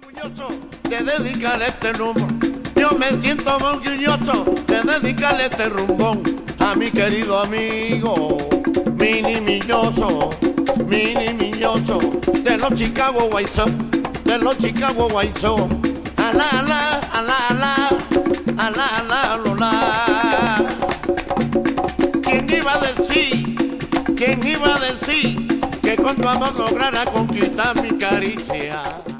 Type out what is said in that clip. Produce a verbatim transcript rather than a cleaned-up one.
orgulloso de dedicarle este rumbo. Yo me siento muy orgulloso de dedicarle este rumbón a mi querido amigo Mini Milloso, Mini Milloso, de los Chicago White Sox, de los Chicago White Sox. Alá, alá, alá, alá, alá, alá, alá. ¿Quién iba a decir, quién iba a decir que con tu amor lograra conquistar mi caricia?